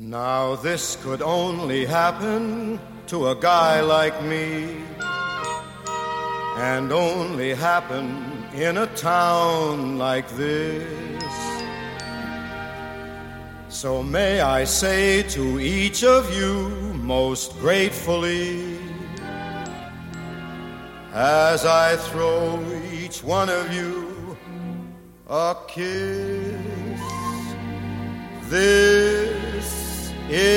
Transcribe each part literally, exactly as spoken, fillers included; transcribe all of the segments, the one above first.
Now this could only happen to a guy like me, and only happen in a town like this. So may I say to each of you most gratefully, as I throw each one of you a kiss, this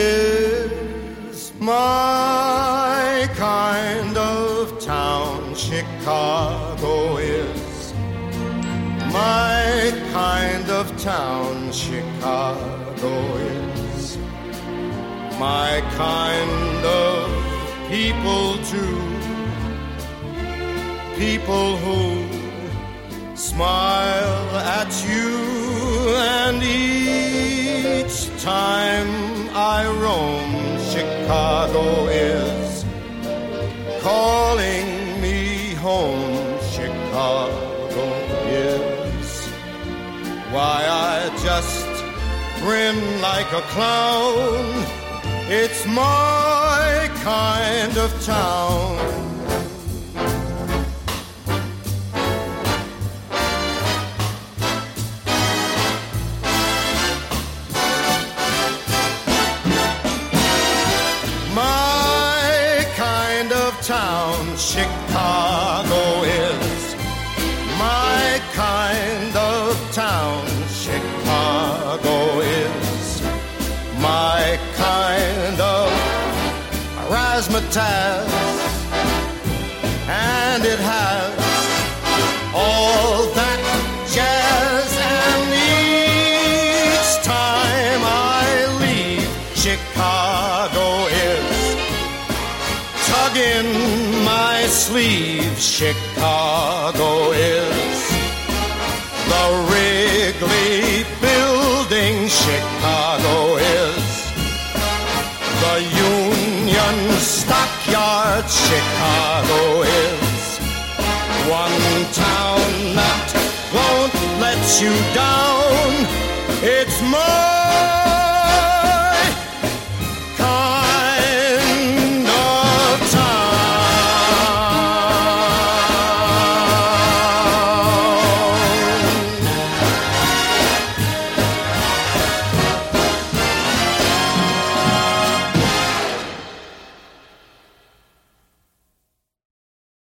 is my kind of town. Chicago is my kind of town. Chicago is my kind of people too. People who smile at you, and each time I roam, Chicago is calling me home. Chicago is why I just grin like a clown. It's my kind of town. Town. Chicago is my kind of town. Chicago is my kind of razzmatazz, and it has all that jazz. And each time I leave, Chicago is tugging my sleeve. Chicago is the Wrigley Building. Chicago is the Union Stockyard. Chicago is one town that won't let you down. It's more